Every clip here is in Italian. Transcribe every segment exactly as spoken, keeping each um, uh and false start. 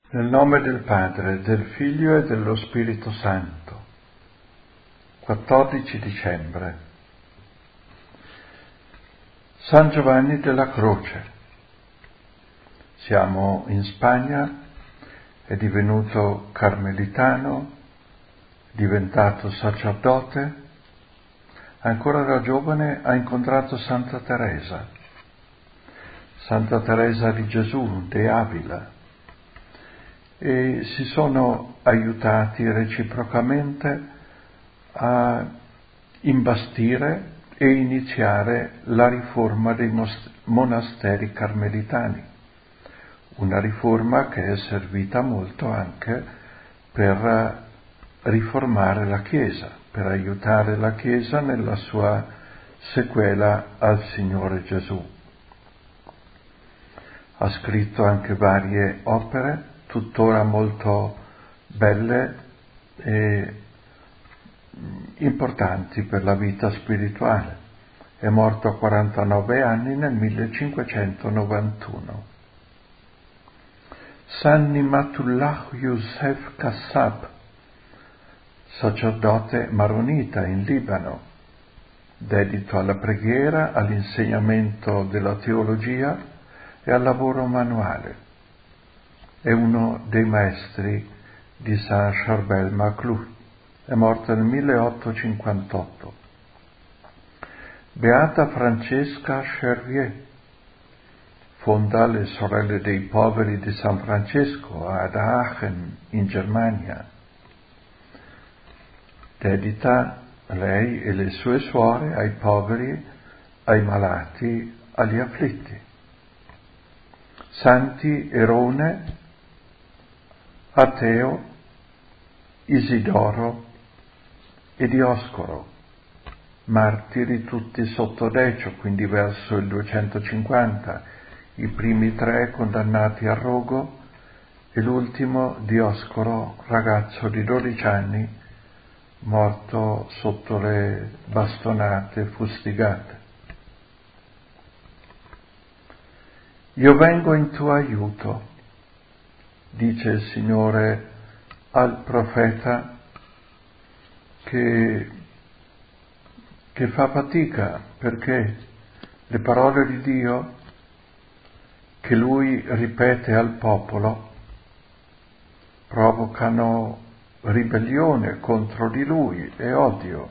Nel nome del Padre, del Figlio e dello Spirito Santo. quattordici dicembre. San Giovanni della Croce. Siamo in Spagna, è divenuto carmelitano, diventato sacerdote. Ancora da giovane ha incontrato Santa Teresa, Santa Teresa di Gesù, de Avila, e si sono aiutati reciprocamente a imbastire e iniziare la riforma dei monasteri carmelitani, una riforma che è servita molto anche per riformare la Chiesa, per aiutare la Chiesa nella sua sequela al Signore Gesù. Ha scritto anche varie opere, tuttora molto belle e importanti per la vita spirituale. È morto a quarantanove anni nel millecinquecentonovantuno. San Nimatullah Youssef Kassab, sacerdote maronita in Libano, dedito alla preghiera, all'insegnamento della teologia e al lavoro manuale. È uno dei maestri di San Charbel Maclou. È morto nel milleottocentocinquantotto. Beata Francesca Chervier, fonda le Sorelle dei Poveri di San Francesco ad Aachen, in Germania. Dedita lei e le sue suore ai poveri, ai malati, agli afflitti. Santi Erone, Ateo, Isidoro e Dioscoro, martiri tutti sotto Decio, quindi verso il duecentocinquanta, i primi tre condannati al rogo e l'ultimo Dioscoro, ragazzo di dodici anni, morto sotto le bastonate fustigate. Io vengo in tuo aiuto, dice il Signore al profeta che, che fa fatica perché le parole di Dio che lui ripete al popolo provocano ribellione contro di lui e odio.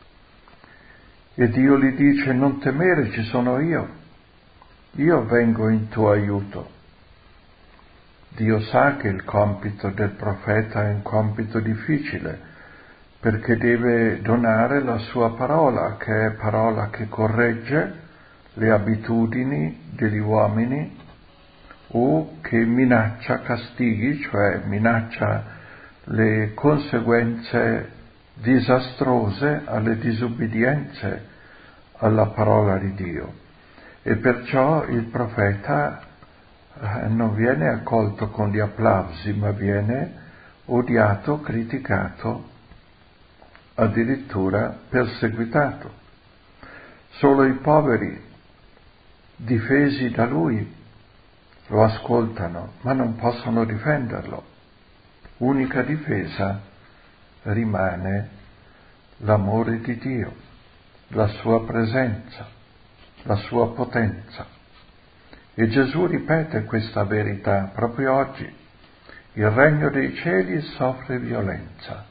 E Dio gli dice: non temere, ci sono io, io vengo in tuo aiuto. Dio sa che il compito del profeta è un compito difficile, perché deve donare la sua parola, che è parola che corregge le abitudini degli uomini o che minaccia castighi, cioè minaccia le conseguenze disastrose alle disubbidienze alla parola di Dio. E perciò il profeta non viene accolto con gli applausi, ma viene odiato, criticato, addirittura perseguitato. Solo i poveri, difesi da lui, lo ascoltano, ma non possono difenderlo. Unica difesa rimane l'amore di Dio, la sua presenza, la sua potenza. E Gesù ripete questa verità proprio oggi. Il regno dei cieli soffre violenza.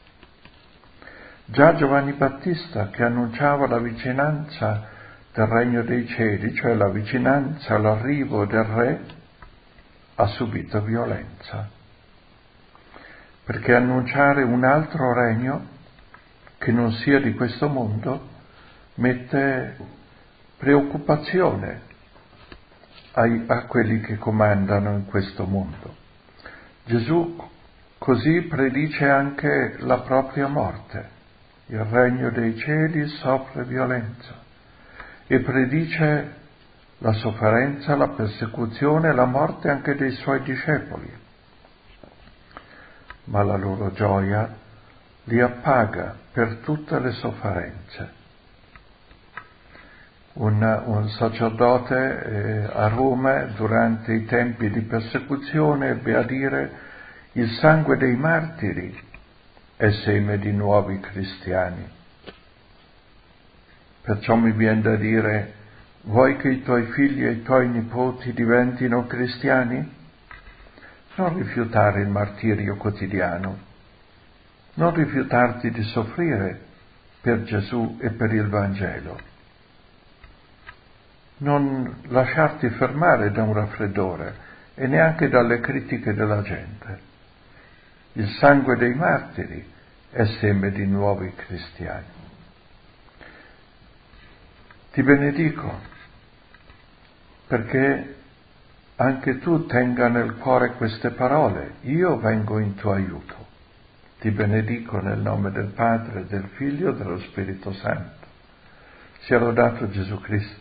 Già Giovanni Battista, che annunciava la vicinanza del regno dei cieli, cioè la vicinanza all'arrivo del Re, ha subito violenza. Perché annunciare un altro regno che non sia di questo mondo mette preoccupazione ai, a quelli che comandano in questo mondo. Gesù così predice anche la propria morte. Il regno dei cieli soffre violenza e predice la sofferenza, la persecuzione e la morte anche dei suoi discepoli. Ma la loro gioia li appaga per tutte le sofferenze. un, un sacerdote eh, a Roma durante i tempi di persecuzione ebbe a dire: il sangue dei martiri è seme di nuovi cristiani. Perciò mi viene da dire: vuoi che i tuoi figli e i tuoi nipoti diventino cristiani? Non rifiutare il martirio quotidiano, non rifiutarti di soffrire per Gesù e per il Vangelo, non lasciarti fermare da un raffreddore e neanche dalle critiche della gente. Il sangue dei martiri è seme di nuovi cristiani. Ti benedico perché anche tu tenga nel cuore queste parole: io vengo in tuo aiuto. Ti benedico nel nome del Padre, del Figlio e dello Spirito Santo. Sia lodato Gesù Cristo.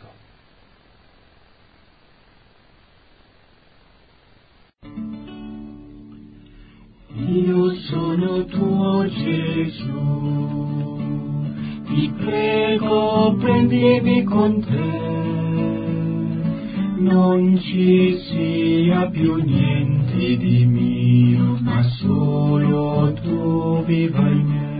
Io sono tuo Gesù, ti prego prendimi con te, non ci sia più niente di mio, ma solo tu viva in me.